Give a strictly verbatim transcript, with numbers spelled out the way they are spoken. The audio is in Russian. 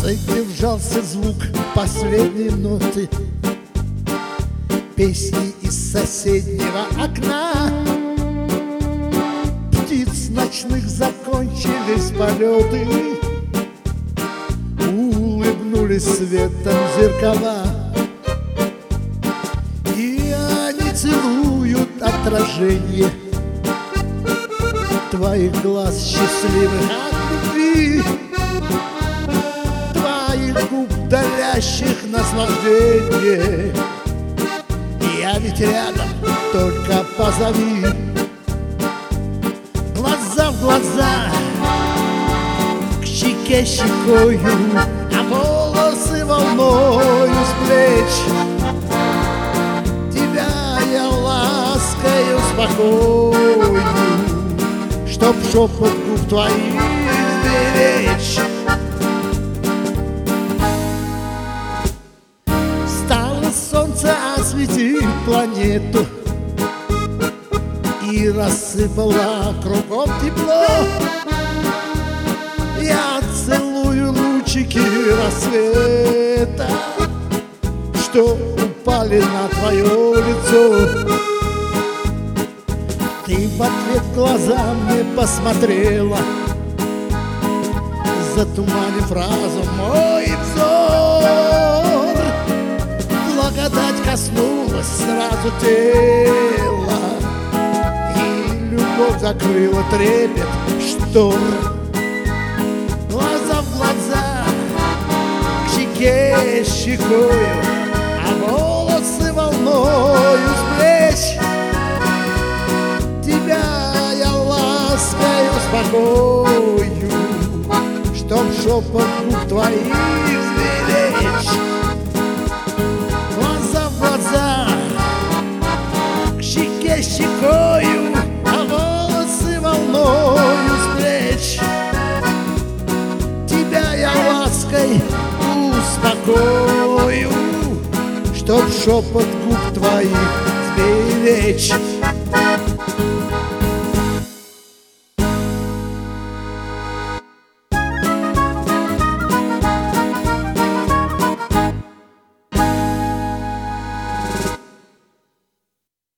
Задержался звук последней ноты песни из соседнего окна. Птиц ночных закончились полеты, улыбнулись светом зеркала, и они целуют отражение твоих глаз счастливых от любви, твоих губ дарящих наслаждение. Я ведь рядом, только позови. Глаза в глаза, к щеке щекою, а волосы волною с плеч. Тебя я ласкаю спокойно, чтоб шепот губ твоих сберечь. Стало солнце осветить планету и рассыпала кругом тепло. Я целую лучики рассвета, что упали на твое лицо. Ты в ответ глазами посмотрела, затуманив разум мой взор. Благодать коснулась сразу тела, и любовь закрыла трепет штор. Глаза в глаза, к щеке щекою, а волосы волною с плеч. Тебя я ласкаю спокою, чтоб шепот губ твоих сберечь. Глаза в глаза, к щеке щекою, а волосы волною с плеч. Тебя я лаской успокою, чтоб шепот губ твоих сберечь.